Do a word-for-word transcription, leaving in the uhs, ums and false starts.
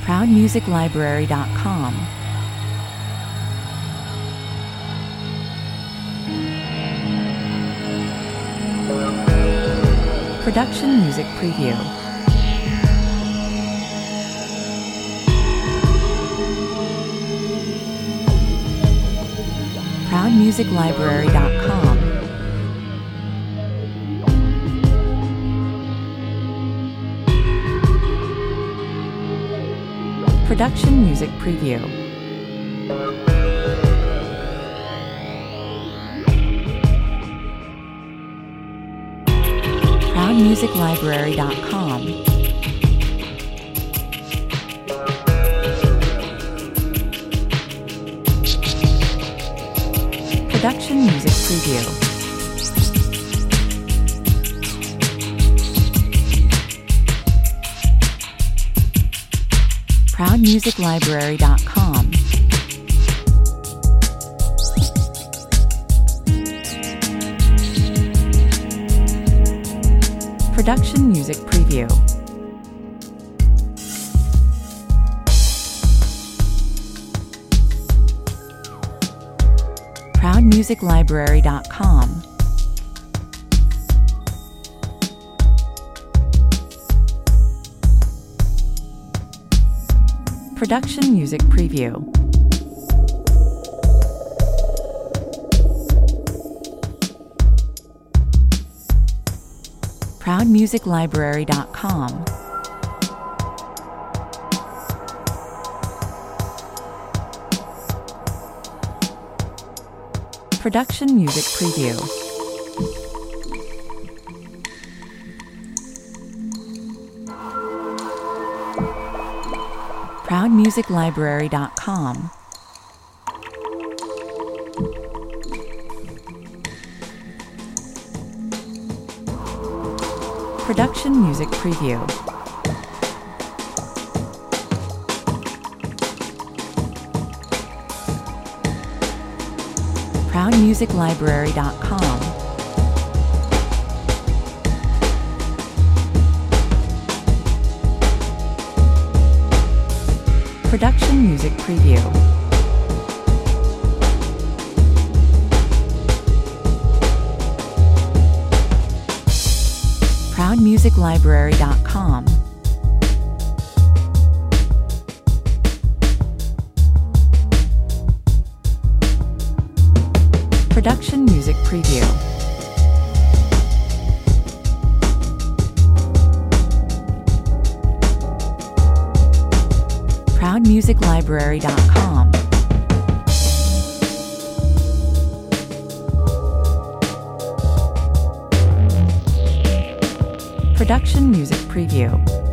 proud music library dot com. Production Music Preview. proud music library dot com. Production Music Preview. proud music library dot com. Production Music Preview. proud music library dot com. Production Music Preview. proud music library dot com. Production Music Preview. proud music library dot com. Production Music Preview. proud music library dot com. Production Music Preview. proud music library dot com. Production Music Preview. proud music library dot com. Production Music Preview. proud music library dot com. Production Music Preview.